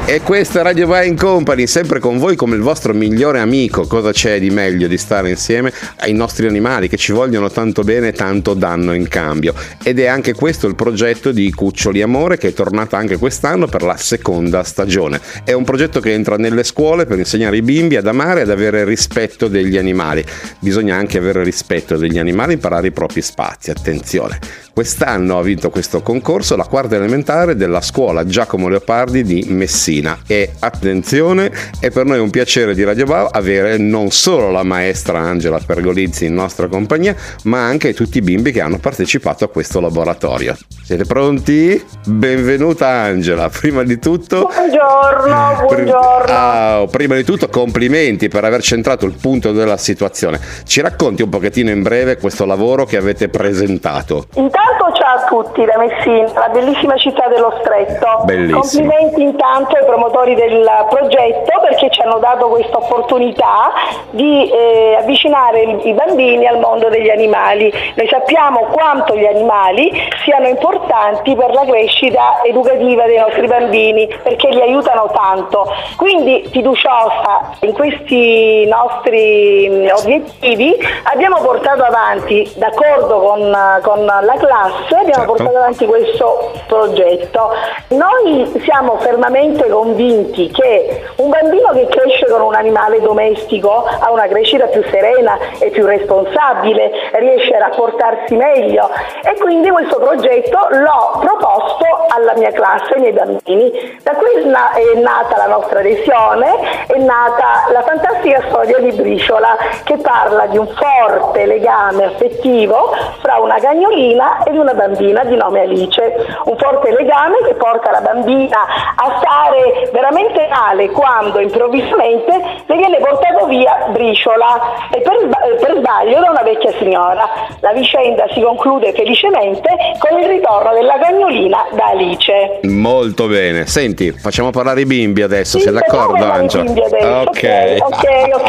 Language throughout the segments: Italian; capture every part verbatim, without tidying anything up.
E questa è Radio Vai in Company, sempre con voi come il vostro migliore amico. Cosa c'è di meglio di stare insieme ai nostri animali che ci vogliono tanto bene e tanto danno in cambio? Ed è anche questo il progetto di Cuccioli Amore, che è tornato anche quest'anno per la seconda stagione. È un progetto che entra nelle scuole per insegnare i bimbi ad amare e ad avere rispetto degli animali. Bisogna anche avere rispetto degli animali, imparare i propri spazi. Attenzione! Quest'anno ha vinto questo concorso la quarta elementare della scuola Giacomo Leopardi di Messina. E attenzione, è per noi un piacere di Radio Wow avere non solo la maestra Angela Pergolizzi in nostra compagnia, ma anche tutti i bimbi che hanno partecipato a questo laboratorio. Siete pronti? Benvenuta Angela, prima di tutto... Buongiorno, buongiorno. Ah, prima di tutto complimenti per aver centrato il punto della situazione. Ci racconti un pochettino in breve questo lavoro che avete presentato? Intanto ciao a tutti da Messina, la bellissima città dello Stretto. Bellissimo. Complimenti intanto ai promotori del progetto perché ci hanno dato questa opportunità di eh, avvicinare i bambini al mondo degli animali. Noi sappiamo quanto gli animali siano importanti per la crescita educativa dei nostri bambini, perché li aiutano tanto. Quindi fiduciosa in questi nostri obiettivi abbiamo portato avanti, d'accordo con, con la classe, abbiamo certo. portato avanti questo progetto. Noi siamo fermamente convinti che un bambino che cresce con un animale domestico ha una crescita più serena e più responsabile, riesce a rapportarsi meglio, e quindi questo progetto l'ho proposto alla mia classe, ai miei bambini. Da qui è nata la nostra adesione, è nata la fantastica storia di Briciola, che parla di un forte legame affettivo fra una cagnolina ed una bambina di nome Alice, un forte legame che porta la bambina a stare veramente male quando improvvisamente le viene portato via Briciola e per, per sbaglio da una vecchia signora. La vicenda si conclude felicemente con il ritorno della cagnolina da Alice. Molto bene. Senti, facciamo parlare i bimbi adesso, Sì, sei d'accordo Angela? Ok, ok,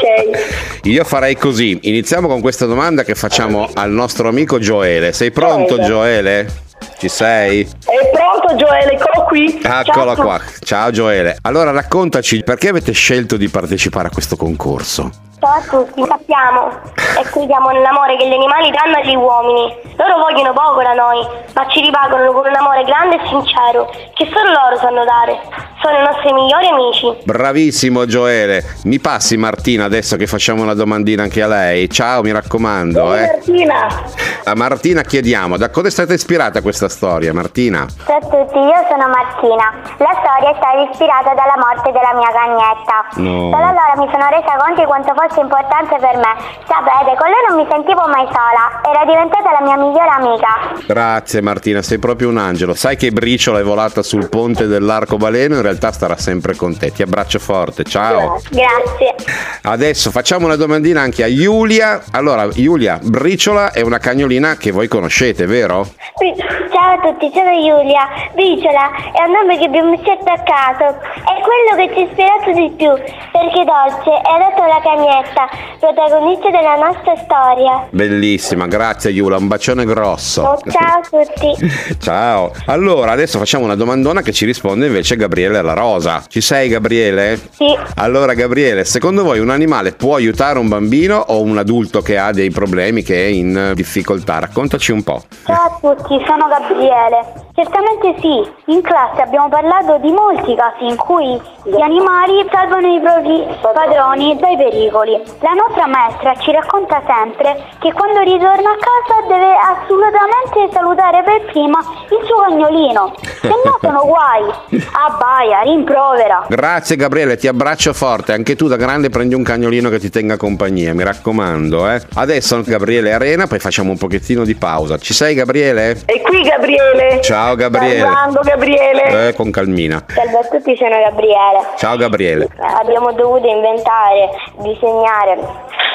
ok. Io farei così, iniziamo con questa domanda che facciamo al nostro amico Gioele. Sei pronto Gioele? Gioele? Ci sei? È pronto Gioele, eccolo qui. Eccolo Ciao. qua. Ciao Gioele. Allora raccontaci perché avete scelto di partecipare a questo concorso? Ciao a tutti, sappiamo e crediamo nell'amore che gli animali danno agli uomini. Loro vogliono poco da noi, ma ci ripagano con un amore grande e sincero, che solo loro sanno dare. Sono i nostri migliori amici. Bravissimo Gioele. Mi passi Martina adesso che facciamo una domandina anche a lei? Ciao, mi raccomando. Sì, eh. Martina. A Martina chiediamo, da cosa è stata ispirata questa storia, Martina? Ciao a tutti, io sono Martina. La storia è stata ispirata dalla morte della mia cagnetta. No. Solo allora mi sono resa conto di quanto fosse importante per me. Sapete, con lei non mi sentivo mai sola, era diventata la mia migliore amica. Grazie Martina, sei proprio un angelo. Sai che Briciola è volata sul ponte dell'arcobaleno, in realtà starà sempre con te. Ti abbraccio forte, ciao. Grazie. Adesso facciamo una domandina anche a Giulia. Allora, Giulia, Briciola è una cagnolina che voi conoscete, vero? Sì. Ciao a tutti, sono Giulia. Briciola è un nome che abbiamo scelto a caso, è quello che ci ha ispirato di più, perché dolce è adatto alla cagnetta, protagonista della nostra storia. Bellissima, grazie Giulia, un bacione grosso. Oh, ciao a tutti. Ciao. Allora, adesso facciamo una domandona che ci risponde invece Gabriele La Rosa. Ci sei Gabriele? Sì. Allora Gabriele, secondo voi un animale può aiutare un bambino o un adulto che ha dei problemi, che è in difficoltà? Raccontaci un po'. Ciao a tutti, sono Gabriele. Certamente sì, in classe abbiamo parlato di molti casi in cui gli animali salvano i propri padroni dai pericoli. La nostra maestra ci racconta sempre che quando ritorna a casa deve assolutamente salutare per prima il suo cagnolino, se no sono guai, abbaia, rimprovera. Grazie Gabriele, ti abbraccio forte, anche tu da grande prendi un cagnolino che ti tenga compagnia, mi raccomando, eh. Adesso Gabriele Arena, poi facciamo un pochettino di pausa. Ci sei Gabriele? È qui Gabriele. Ciao Gabriele. Sta arrivando Gabriele. Eh, con calmina. Salve a tutti, sono Gabriele. Ciao Gabriele. Abbiamo dovuto inventare, disegnare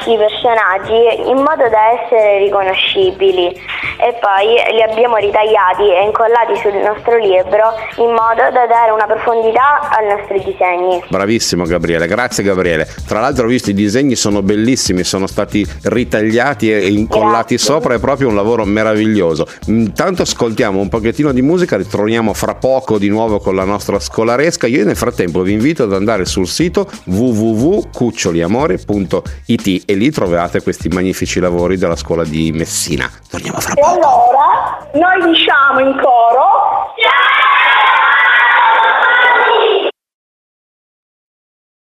nostri personaggi in modo da essere riconoscibili e poi li abbiamo ritagliati e incollati sul nostro libro in modo da dare una profondità ai nostri disegni. Bravissimo Gabriele, grazie Gabriele. Tra l'altro ho visto i disegni sono bellissimi, sono stati ritagliati e incollati Grazie. sopra, è proprio un lavoro meraviglioso. Intanto ascoltiamo un pochettino di musica, ritorniamo fra poco di nuovo con la nostra scolaresca. Io nel frattempo vi invito ad andare sul sito w w w punto cuccioliamore punto i t e lì trovate questi magnifici lavori della scuola di Messina. Torniamo fra E poco. allora noi diciamo in coro: ciao!